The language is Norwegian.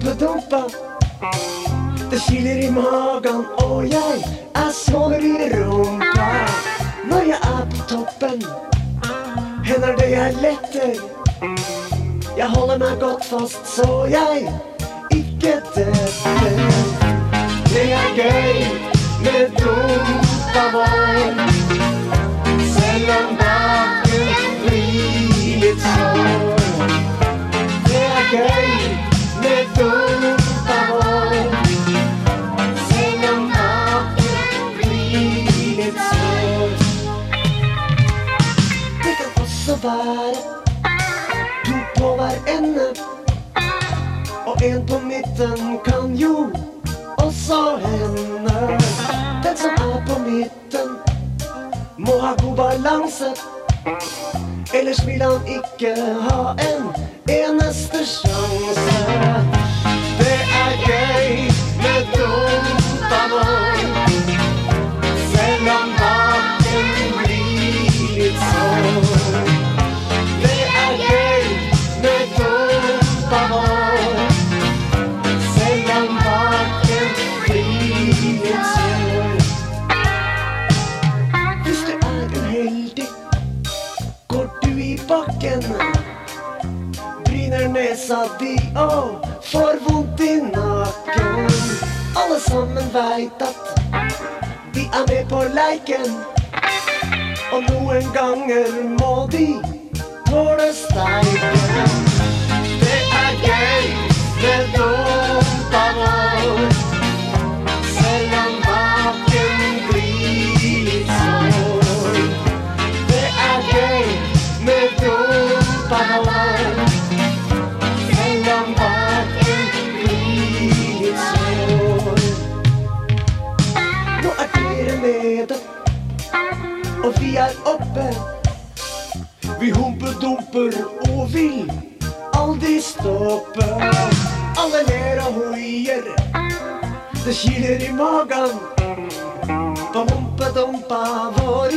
Humpedumpa, det kiler i magen, og jeg svover i rumpa. Når jeg på toppen, hender det jeg letter. Jeg holder meg godt fast, så jeg ikke detter. Det gøy med dumpa vår, selv om baken blir litt sår. Det gøy med dumpa vår, selv om baken blir litt sår. Det kan også være to på hver ende, og en på midten kan jo også hende. Den som på midten må ha god balanse, ellers vil han ikke ha en eneste sjanse. Det gøy med dumpa vår, selv om baken blir litt sår. Det gøy med dumpa vår, selv om baken blir litt sår. Hvis du uheldig, går du i bakken, bryner nesa di og får vondt i nakken. Alle sammen vet at de med på leiken, og noen ganger må de tåle steiken. Det gøy med dumpa vår, selv om baken blir litt sår. Det gøy med dumpa vår, selv om baken blir litt sår. Nå dere nede, og vi oppe. Vi humpedumper og vil aldri stoppe. Alle ler og hoier, det kiler i magen på humpedumpa vår.